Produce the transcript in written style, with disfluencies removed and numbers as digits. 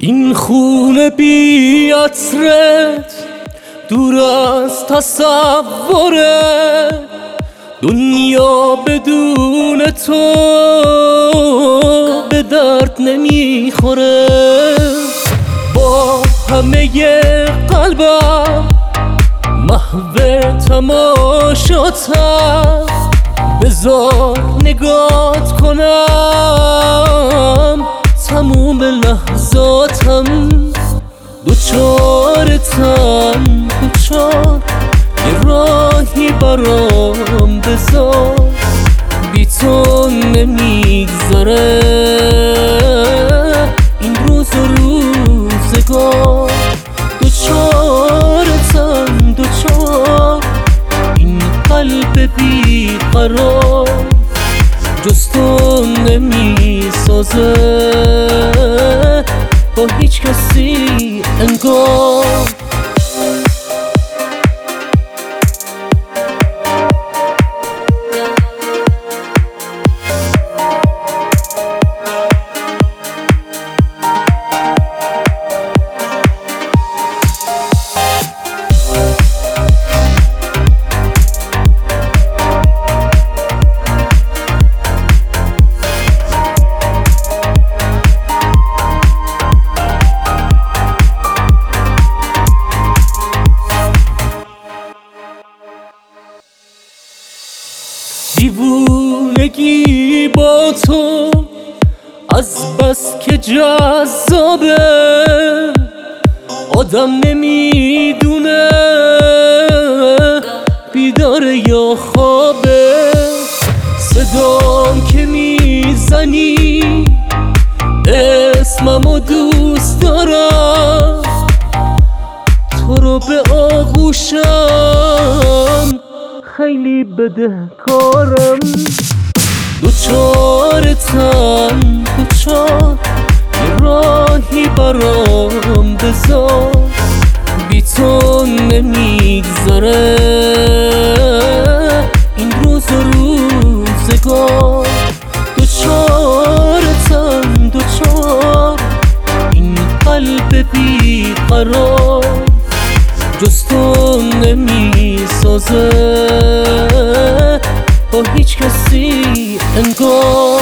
این خونه بی عطرت دور از تصوره، دنیا بدون تو به درد نمیخوره. با همه قلبم محو تماشاتم، بذار نگات کنم تموم لحظاتم. دوچارتم دوچار، یه راهی برام بذار، بی تو نمیگذره این روز و روزگار. دوچارتم دوچار، این قلب بی قرار جز تو نمیسازه با هیچ کسی انگار. دیوونگی با تو از بس که جذابه، آدم نمیدونه بیداره یا خوابه. صدام که میزنی اسممو دوست دارم، تو رو به آغوشم خیلی بدهکارم. دوچارتم دوچار، یه راهی برام بذار، بی تو نمیگذره این روز و روزگار. دوچارتم دوچار، این قلب بی قرار جز تو نمیسازه با هیچ کسی انگار.